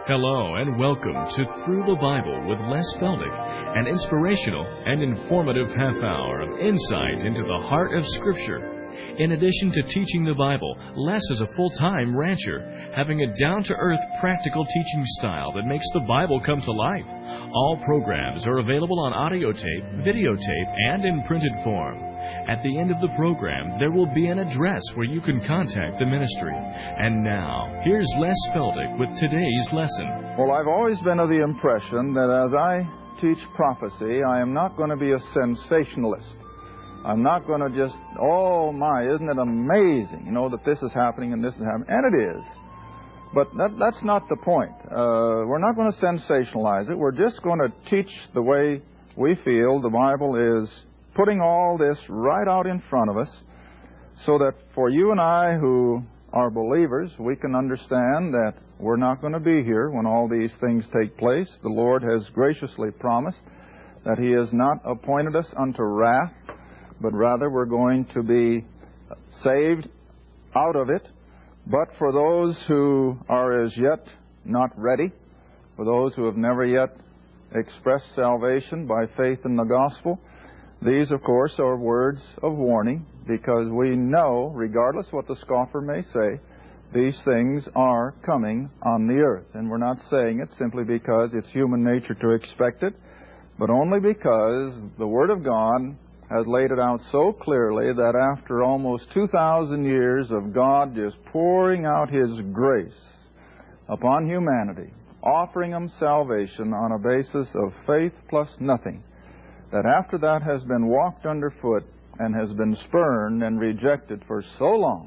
Hello and welcome to Through the Bible with Les Feldick, an inspirational and informative half hour of insight into the heart of Scripture. In addition to teaching the Bible, Les is a full-time rancher, having a down-to-earth practical teaching style that makes the Bible come to life. All programs are available on audio tape, videotape, and in printed form. At the end of the program, there will be an address where you can contact the ministry. And now, here's Les Feldick with today's lesson. Well, I've always been of the impression that as I teach prophecy, I am not going to be a sensationalist. I'm not going to just, oh my, isn't it amazing, that this is happening and this is happening. And it is. But that's not the point. We're not going to sensationalize it. We're just going to teach the way we feel the Bible is putting all this right out in front of us so that for you and I who are believers, we can understand that we're not going to be here when all these things take place. The Lord has graciously promised that He has not appointed us unto wrath, but rather we're going to be saved out of it. But for those who are as yet not ready, for those who have never yet expressed salvation by faith in the gospel, these, of course, are words of warning, because we know, regardless what the scoffer may say, these things are coming on the earth. And we're not saying it simply because it's human nature to expect it, but only because the Word of God has laid it out so clearly that after almost 2,000 years of God just pouring out His grace upon humanity, offering them salvation on a basis of faith plus nothing, that after that has been walked underfoot and has been spurned and rejected for so long,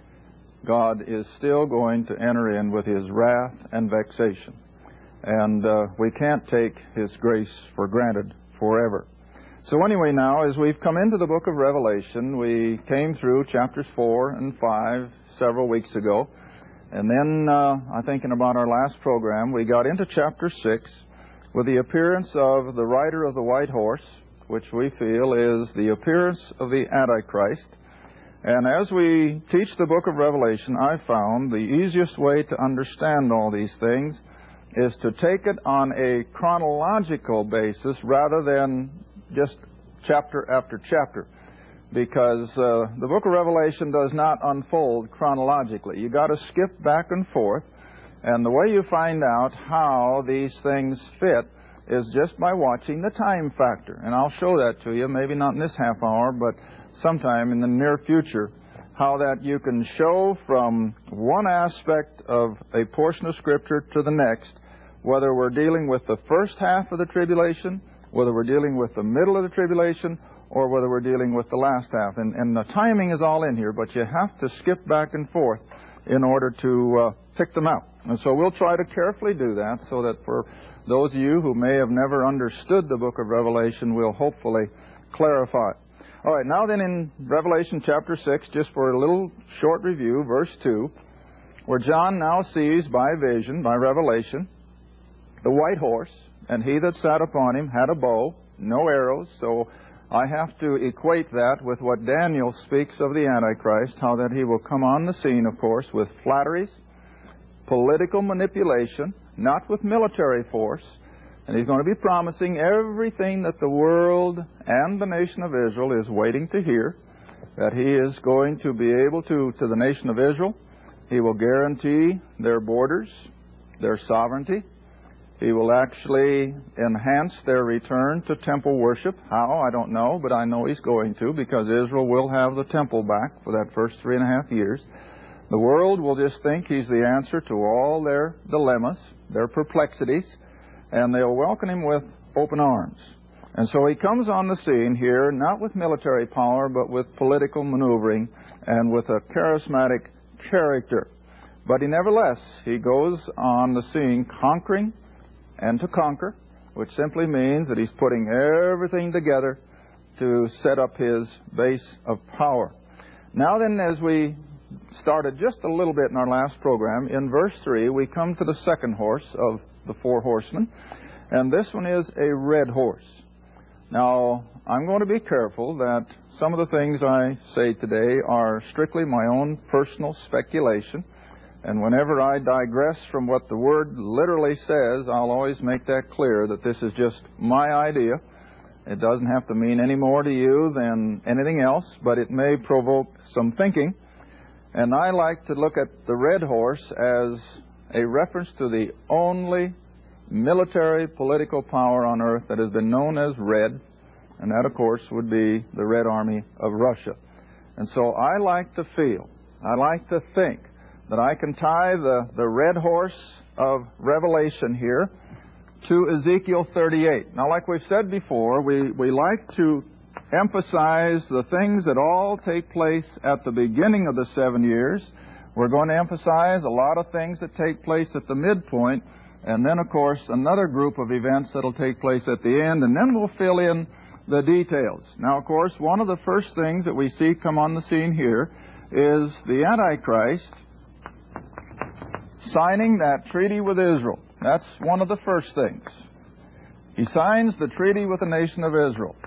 God is still going to enter in with His wrath and vexation. And we can't take His grace for granted forever. So anyway, now, as we've come into the book of Revelation, we came through chapters 4 and 5 several weeks ago. And then, I think in about our last program, we got into chapter 6, with the appearance of the rider of the white horse, which we feel is the appearance of the Antichrist. And as we teach the book of Revelation, I found the easiest way to understand all these things is to take it on a chronological basis rather than just chapter after chapter, because the book of Revelation does not unfold chronologically. You got to skip back and forth. And the way you find out how these things fit is just by watching the time factor. And I'll show that to you, maybe not in this half hour, but sometime in the near future, how that you can show from one aspect of a portion of Scripture to the next, whether we're dealing with the first half of the tribulation, whether we're dealing with the middle of the tribulation, or whether we're dealing with the last half. And the timing is all in here, but you have to skip back and forth in order to pick them out. And so we'll try to carefully do that so that for those of you who may have never understood the book of Revelation, we'll hopefully clarify it. All right, now then in Revelation chapter 6, just for a little short review, verse 2, where John now sees by vision, by revelation, the white horse, and he that sat upon him had a bow, no arrows. So I have to equate that with what Daniel speaks of the Antichrist, how that he will come on the scene, of course, with flatteries, political manipulation, not with military force, and he's going to be promising everything that the world and the nation of Israel is waiting to hear, that he is going to be able to the nation of Israel, he will guarantee their borders, their sovereignty. He will actually enhance their return to temple worship. How? I don't know, but I know he's going to, because Israel will have the temple back for that first 3.5 years. The world will just think he's the answer to all their dilemmas, their perplexities, and they'll welcome him with open arms. And so he comes on the scene here, not with military power, but with political maneuvering and with a charismatic character. But nevertheless, he goes on the scene conquering and to conquer, which simply means that he's putting everything together to set up his base of power. Now then, as we started just a little bit in our last program, in verse 3, we come to the second horse of the four horsemen, and this one is a red horse. Now, I'm going to be careful that some of the things I say today are strictly my own personal speculation, And whenever I digress from what the Word literally says, I'll always make that clear that this is just my idea. It doesn't have to mean any more to you than anything else, but it may provoke some thinking. And I like to look at the red horse as a reference to the only military political power on earth that has been known as red, and that, of course, would be the Red Army of Russia. And so I like to feel, I like to think that I can tie the red horse of Revelation here to Ezekiel 38. Now, like we've said before, we like to emphasize the things that all take place at the beginning of the 7 years. We're going to emphasize a lot of things that take place at the midpoint, and then, of course, another group of events that will take place at the end, and then we'll fill in the details. Now, of course, one of the first things that we see come on the scene here is the Antichrist signing that treaty with Israel. That's one of the first things. He signs the treaty with the nation of Israel.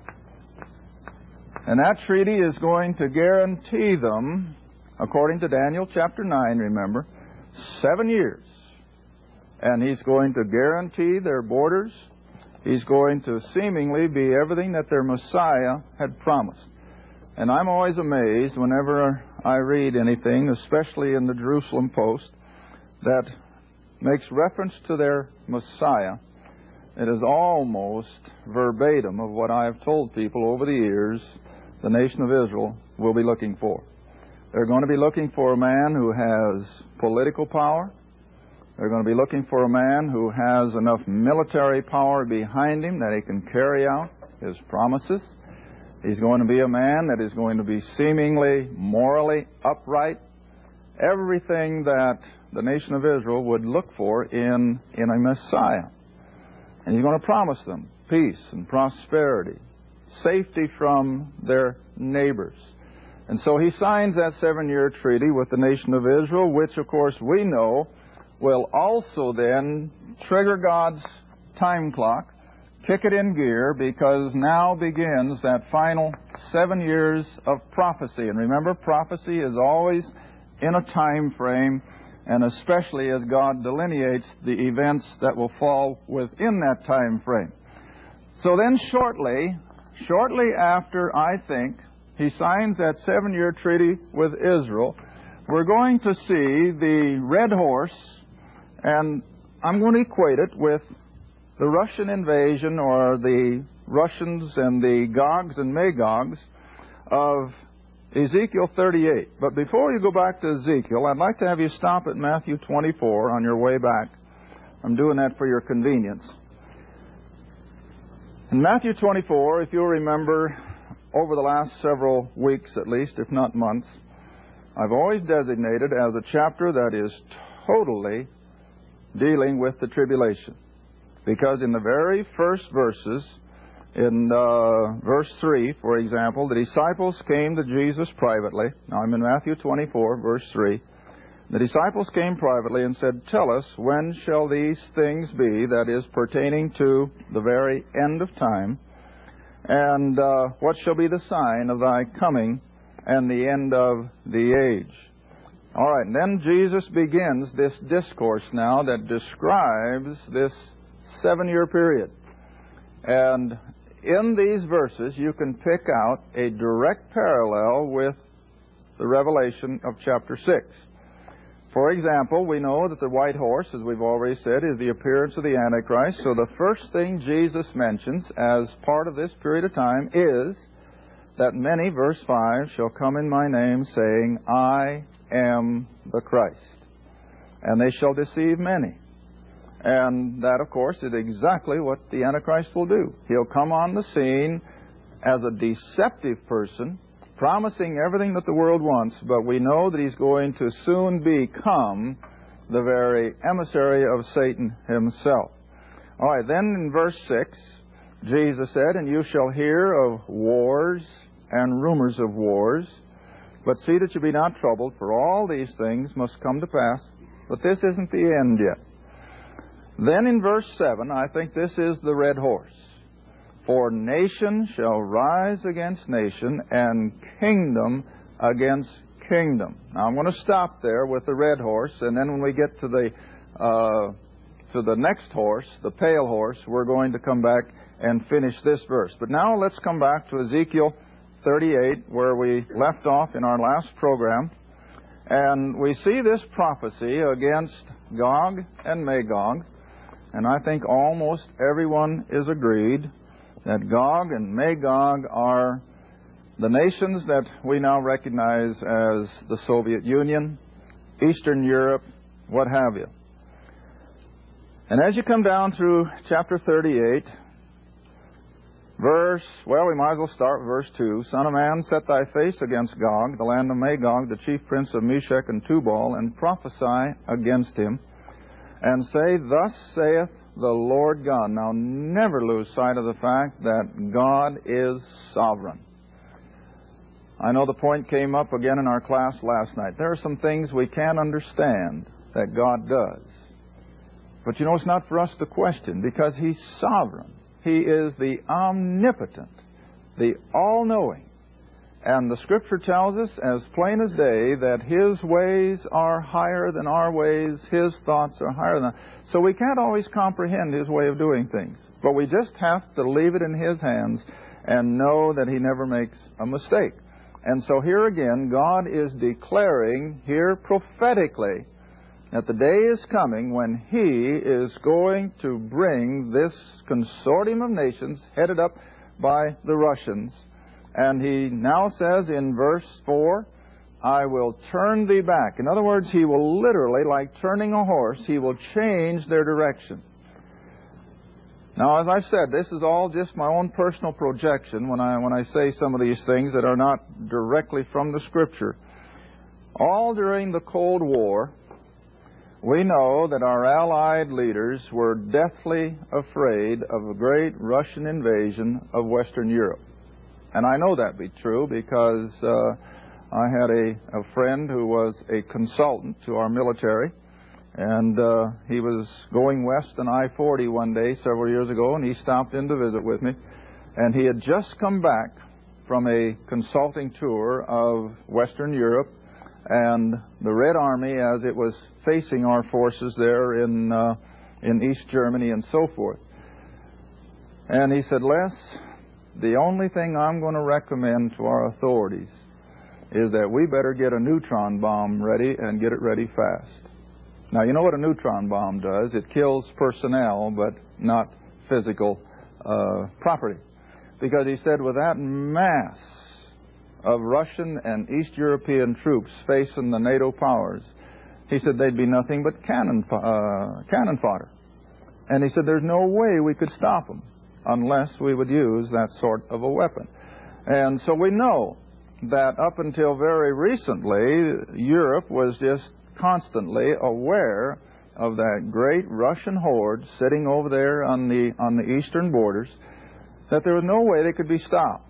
And that treaty is going to guarantee them, according to Daniel chapter 9, remember, 7 years. And he's going to guarantee their borders. He's going to seemingly be everything that their Messiah had promised. And I'm always amazed whenever I read anything, especially in the Jerusalem Post, that makes reference to their Messiah. It is almost verbatim of what I have told people over the years the nation of Israel will be looking for. They're going to be looking for a man who has political power. They're going to be looking for a man who has enough military power behind him that he can carry out his promises. He's going to be a man that is going to be seemingly morally upright. Everything that the nation of Israel would look for in a Messiah. And he's going to promise them peace and prosperity, safety from their neighbors. And so he signs that 7-year treaty with the nation of Israel, which, of course, we know will also then trigger God's time clock, kick it in gear, because now begins that final 7 years of prophecy. And remember, prophecy is always in a time frame, and especially as God delineates the events that will fall within that time frame. So then shortly after, I think, he signs that 7-year treaty with Israel, we're going to see the red horse, and I'm going to equate it with the Russian invasion, or the Russians and the Gogs and Magogs of Ezekiel 38. But before you go back to Ezekiel, I'd like to have you stop at Matthew 24 on your way back. I'm doing that for your convenience. In Matthew 24, if you'll remember, over the last several weeks at least, if not months, I've always designated as a chapter that is totally dealing with the tribulation. Because in the very first verses, in verse 3, for example, the disciples came to Jesus privately. Now I'm in Matthew 24, verse 3. The disciples came privately and said, "Tell us, when shall these things be," that is, pertaining to the very end of time, "and what shall be the sign of thy coming and the end of the age?" All right, and then Jesus begins this discourse now that describes this 7-year period. And in these verses, you can pick out a direct parallel with the revelation of chapter 6. For example, we know that the white horse, as we've already said, is the appearance of the Antichrist. So the first thing Jesus mentions as part of this period of time is that many, verse 5, shall come in my name, saying, "I am the Christ." And they shall deceive many. And that, of course, is exactly what the Antichrist will do. He'll come on the scene as a deceptive person, promising everything that the world wants, but we know that he's going to soon become the very emissary of Satan himself. All right, then in verse 6, Jesus said, "And you shall hear of wars and rumors of wars, but see that you be not troubled, for all these things must come to pass, but this isn't the end yet." Then in verse 7, I think this is the red horse. "For nation shall rise against nation, and kingdom against kingdom. Now I'm going to stop there with the red horse, and then when we get to the next horse, the pale horse, we're going to come back and finish this verse. But now let's come back to Ezekiel 38, where we left off in our last program. And we see this prophecy against Gog and Magog, and I think almost everyone is agreed that Gog and Magog are the nations that we now recognize as the Soviet Union, Eastern Europe, what have you. And as you come down through chapter 38, we might as well start with verse 2. Son of man, set thy face against Gog, the land of Magog, the chief prince of Meshech and Tubal, and prophesy against him, and say, Thus saith the Lord God. Now, never lose sight of the fact that God is sovereign. I know the point came up again in our class last night. There are some things we can't understand that God does. But you know, it's not for us to question, because He's sovereign. He is the omnipotent, the all-knowing. And the Scripture tells us, as plain as day, that His ways are higher than our ways, His thoughts are higher than... So we can't always comprehend His way of doing things. But we just have to leave it in His hands and know that He never makes a mistake. And so here again, God is declaring here prophetically that the day is coming when He is going to bring this consortium of nations headed up by the Russians. And He now says in verse 4, I will turn thee back. In other words, He will literally, like turning a horse, He will change their direction. Now, as I said, this is all just my own personal projection when I say some of these things that are not directly from the Scripture. All during the Cold War, we know that our Allied leaders were deathly afraid of a great Russian invasion of Western Europe. And I know that to be true because I had a friend who was a consultant to our military, and he was going west on I-40 one day several years ago, and he stopped in to visit with me. And he had just come back from a consulting tour of Western Europe and the Red Army as it was facing our forces there in East Germany and so forth. And he said, Les, the only thing I'm going to recommend to our authorities is that we better get a neutron bomb ready and get it ready fast. Now, you know what a neutron bomb does. It kills personnel, but not physical property. Because he said with that mass of Russian and East European troops facing the NATO powers, he said they'd be nothing but cannon fodder. And he said there's no way we could stop them unless we would use that sort of a weapon. And so we know that up until very recently, Europe was just constantly aware of that great Russian horde sitting over there on the eastern borders, that there was no way they could be stopped.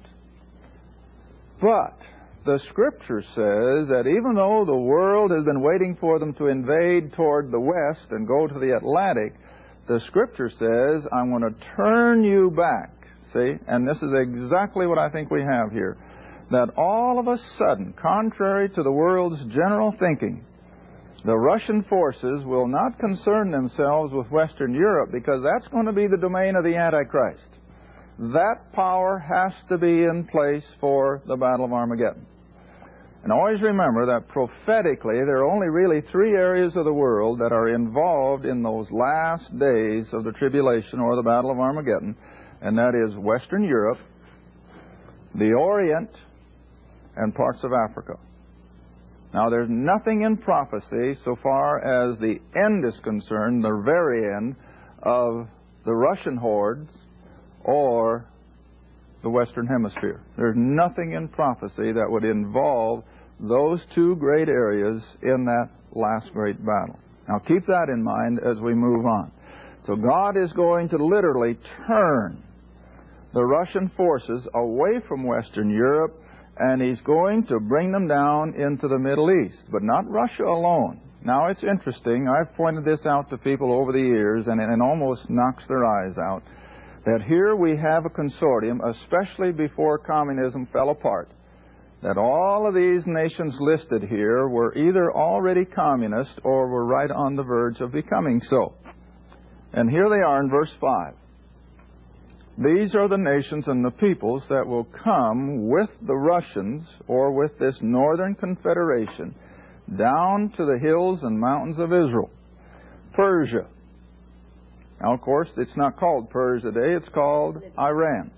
But the Scripture says that even though the world has been waiting for them to invade toward the west and go to the Atlantic, the Scripture says, I'm going to turn you back. See? And this is exactly what I think we have here. That all of a sudden, contrary to the world's general thinking, the Russian forces will not concern themselves with Western Europe because that's going to be the domain of the Antichrist. That power has to be in place for the Battle of Armageddon. And always remember that prophetically there are only really three areas of the world that are involved in those last days of the tribulation or the Battle of Armageddon, and that is Western Europe, the Orient, and parts of Africa. Now, there's nothing in prophecy so far as the end is concerned, the very end, of the Russian hordes or the Western Hemisphere. There's nothing in prophecy that would involve those two great areas in that last great battle. Now, keep that in mind as we move on. So God is going to literally turn the Russian forces away from Western Europe, and He's going to bring them down into the Middle East, but not Russia alone. Now, it's interesting. I've pointed this out to people over the years, and it almost knocks their eyes out, that here we have a consortium, especially before communism fell apart, that all of these nations listed here were either already communist or were right on the verge of becoming so. And here they are in verse 5. These are the nations and the peoples that will come with the Russians or with this northern confederation down to the hills and mountains of Israel. Persia. Now, of course, it's not called Persia today. It's called Iran.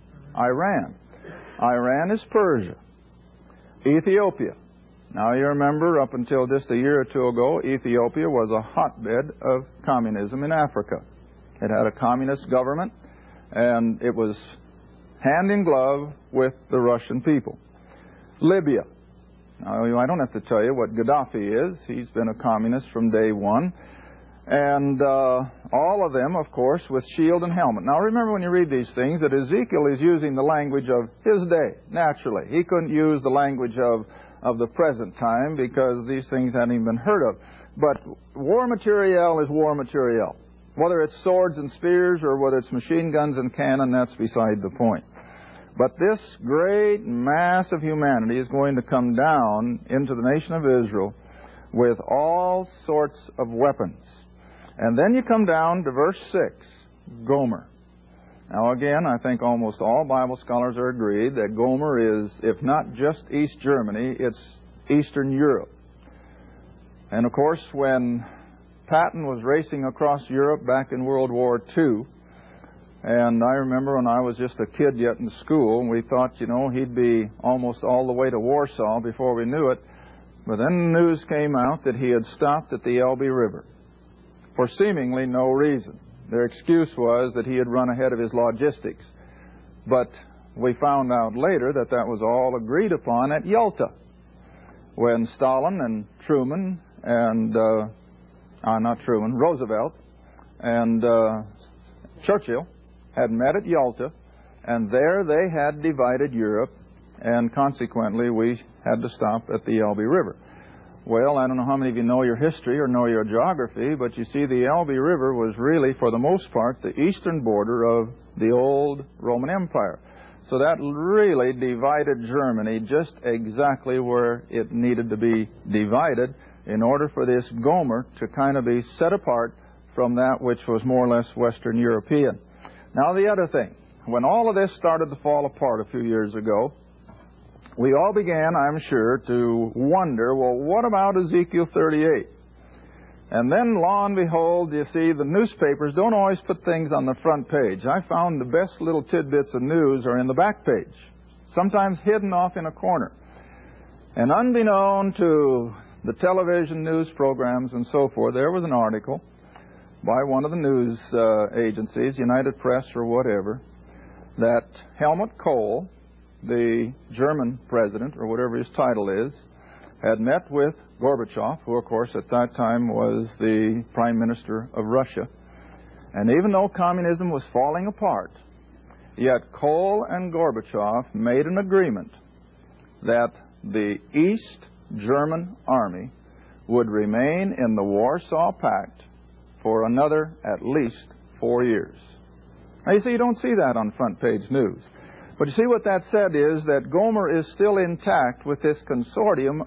Iran is Persia. Ethiopia. Now, you remember, up until just a year or two ago, Ethiopia was a hotbed of communism in Africa. It had a communist government, and it was hand in glove with the Russian people. Libya. Now, I don't have to tell you what Gaddafi is. He's been a communist from day one. And all of them, of course, with shield and helmet. Now, remember when you read these things that Ezekiel is using the language of his day, naturally. He couldn't use the language of the present time because these things hadn't even been heard of. But war materiel is war materiel. Whether it's swords and spears or whether it's machine guns and cannon, that's beside the point. But this great mass of humanity is going to come down into the nation of Israel with all sorts of weapons. And then you come down to verse 6, Gomer. Now again, I think almost all Bible scholars are agreed that Gomer is, if not just East Germany, it's Eastern Europe. And of course, when Patton was racing across Europe back in World War II, and I remember when I was just a kid yet in school, and we thought, you know, he'd be almost all the way to Warsaw before we knew it. But then the news came out that he had stopped at the Elbe River for seemingly no reason. Their excuse was that he had run ahead of his logistics. But we found out later that that was all agreed upon at Yalta, when Stalin and Truman and, Roosevelt and Churchill had met at Yalta, and there they had divided Europe, and consequently we had to stop at the Elbe River. Well, I don't know how many of you know your history or know your geography, but you see the Elbe River was really, for the most part, the eastern border of the old Roman Empire. So that really divided Germany just exactly where it needed to be divided in order for this Gomer to kind of be set apart from that which was more or less Western European. Now, the other thing, when all of this started to fall apart a few years ago, we all began, I'm sure, to wonder, well, what about Ezekiel 38? And then, lo and behold, you see, the newspapers don't always put things on the front page. I found the best little tidbits of news are in the back page, sometimes hidden off in a corner. And unbeknown to the television news programs and so forth, there was an article by one of the news agencies, United Press or whatever, that Helmut Kohl, the German president, or whatever his title is, had met with Gorbachev, who, of course, at that time was the Prime Minister of Russia. And even though communism was falling apart, yet Kohl and Gorbachev made an agreement that the East German Army would remain in the Warsaw Pact for another at least 4 years. Now, you see, you don't see that on front-page news. But you see, what that said is that Gomer is still intact with this consortium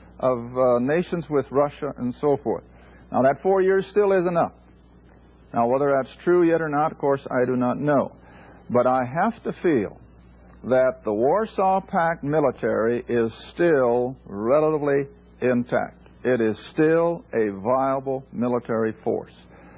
of nations with Russia and so forth. Now, that 4 years still is enough. Now, whether that's true yet or not, of course, I do not know. But I have to feel that the Warsaw Pact military is still relatively intact. It is still a viable military force.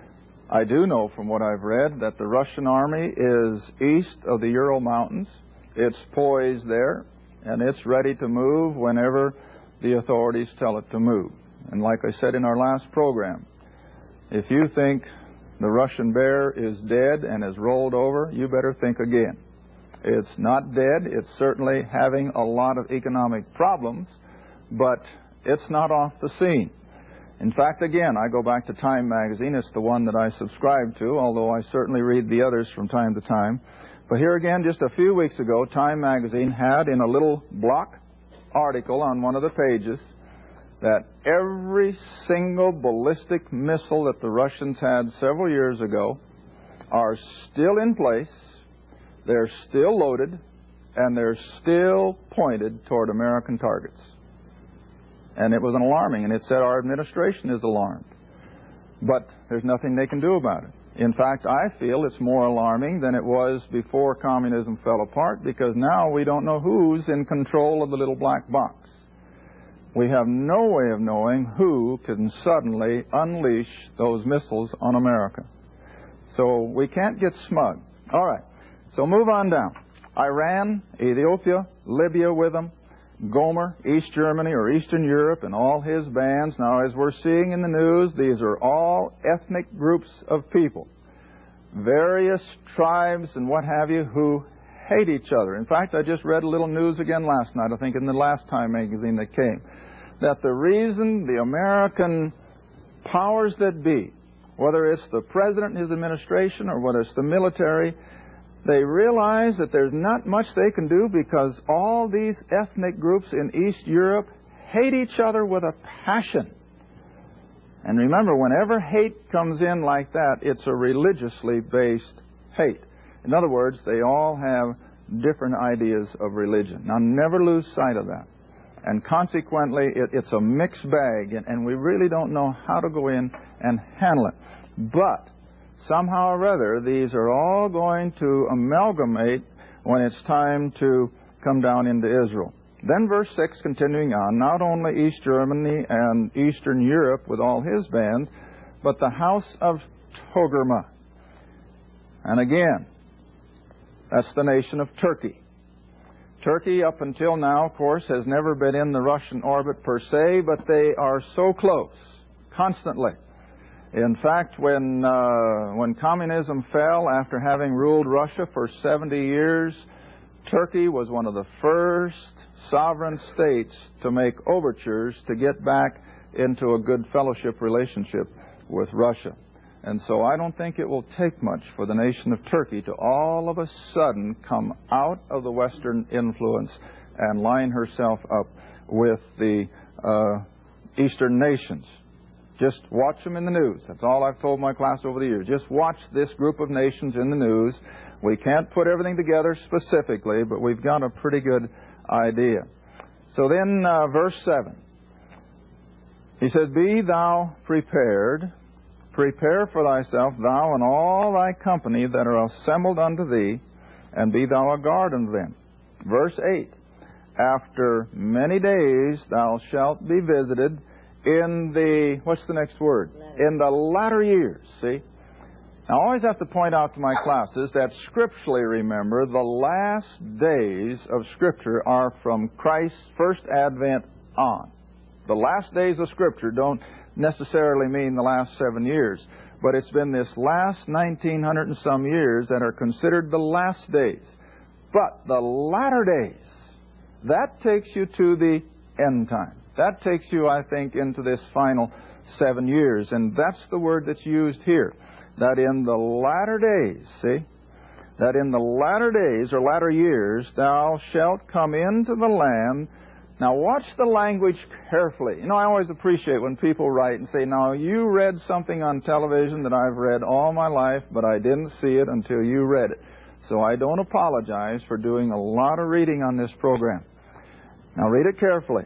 I do know from what I've read that the Russian army is east of the Ural Mountains. It's poised there, and it's ready to move whenever the authorities tell it to move. And like I said in our last program, if you think the Russian bear is dead and is rolled over, you better think again. It's not dead. It's certainly having a lot of economic problems, but it's not off the scene. In fact, again, I go back to Time magazine. It's the one that I subscribe to, although I certainly read the others from time to time. But here again, just a few weeks ago, Time magazine had in a little block article on one of the pages that every single ballistic missile that the Russians had several years ago are still in place, they're still loaded, and they're still pointed toward American targets. And it was an alarming, and it said our administration is alarmed. But there's nothing they can do about it. In fact, I feel it's more alarming than it was before communism fell apart, because now we don't know who's in control of the little black box. We have no way of knowing who can suddenly unleash those missiles on America. So we can't get smug. All right, so move on down. Iran, Ethiopia, Libya with them, Gomer, East Germany or Eastern Europe and all his bands. Now, as we're seeing in the news, these are all ethnic groups of people, various tribes and what have you, who hate each other. In fact, I just read a little news again last night, I think in the Last Time magazine that came, that the reason the American powers that be, whether it's the president and his administration or whether it's the military, they realize that there's not much they can do because all these ethnic groups in East Europe hate each other with a passion. And remember, whenever hate comes in like that, it's a religiously based hate. In other words, they all have different ideas of religion. Now, never lose sight of that. And consequently, it's a mixed bag, and we really don't know how to go in and handle it. But somehow or other, these are all going to amalgamate when it's time to come down into Israel. Then verse 6, continuing on, not only East Germany and Eastern Europe with all his bands, but the house of Togarmah. And again, that's the nation of Turkey. Turkey, up until now, of course, has never been in the Russian orbit per se, but they are so close, constantly. In fact, when communism fell after having ruled Russia for 70 years, Turkey was one of the first sovereign states to make overtures to get back into a good fellowship relationship with Russia. And so I don't think it will take much for the nation of Turkey to all of a sudden come out of the Western influence and line herself up with the Eastern nations. Just watch them in the news. That's all I've told my class over the years. Just watch this group of nations in the news. We can't put everything together specifically, but we've got a pretty good idea. So then, verse 7. He says, be thou prepared, prepare for thyself, thou and all thy company that are assembled unto thee, and be thou a guard unto them. Verse 8. After many days thou shalt be visited in the, what's the next word? In the latter years, see? Now, I always have to point out to my classes that scripturally, remember, the last days of Scripture are from Christ's first advent on. The last days of Scripture don't necessarily mean the last 7 years, but it's been this last 1900 and some years that are considered the last days. But the latter days, that takes you to the end time. That takes you, I think, into this final 7 years, and that's the word that's used here. That in the latter days, see? That in the latter days, or latter years, thou shalt come into the land. Now watch the language carefully. You know, I always appreciate when people write and say, now you read something on television that I've read all my life, but I didn't see it until you read it. So I don't apologize for doing a lot of reading on this program. Now read it carefully.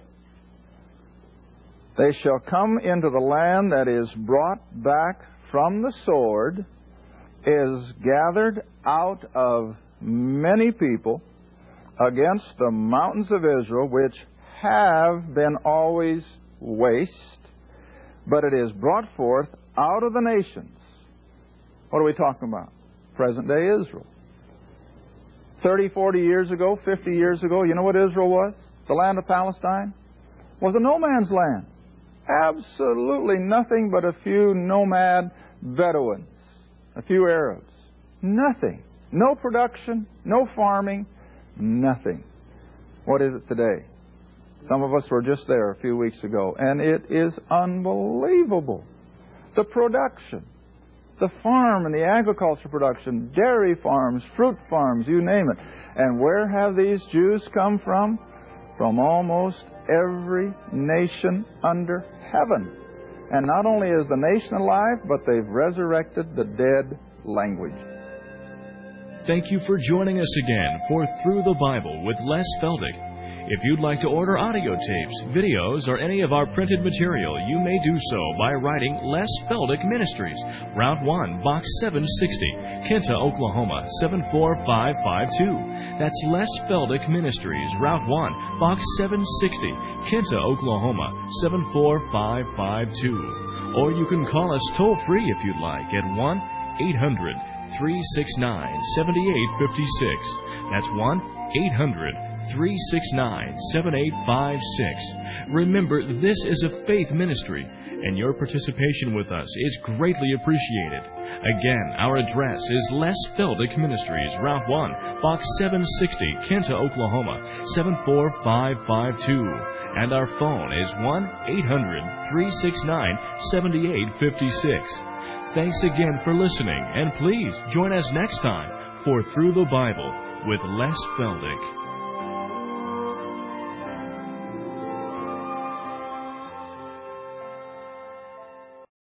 They shall come into the land that is brought back from the sword, is gathered out of many people against the mountains of Israel, which have been always waste, but it is brought forth out of the nations. What are we talking about? Present-day Israel. 30, 40 years ago, 50 years ago, you know what Israel was? The land of Palestine was a no man's land. Absolutely nothing but a few nomad Bedouins, a few Arabs. Nothing. No production, no farming, nothing. What is it today? Some of us were just there a few weeks ago, and it is unbelievable. The production, the farm and the agriculture production, dairy farms, fruit farms, you name it. And where have these Jews come from? From almost every nation under heaven. And not only is the nation alive, but they've resurrected the dead language. Thank you for joining us again for Through the Bible with Les Feldick. If you'd like to order audio tapes, videos, or any of our printed material, you may do so by writing Les Feldick Ministries, Route 1, Box 760, Kinta, Oklahoma 74552. That's Les Feldick Ministries, Route 1, Box 760, Kinta, Oklahoma 74552. Or you can call us toll-free if you'd like at 1-800-369-7856. That's 1-800-369-7856. Remember, this is a faith ministry, and your participation with us is greatly appreciated. Again, our address is Les Feldick Ministries, Route 1, Box 760, Kinta, Oklahoma 74552. And our phone is 1-800-369-7856. Thanks again for listening, and please join us next time for Through the Bible with Les Feldick.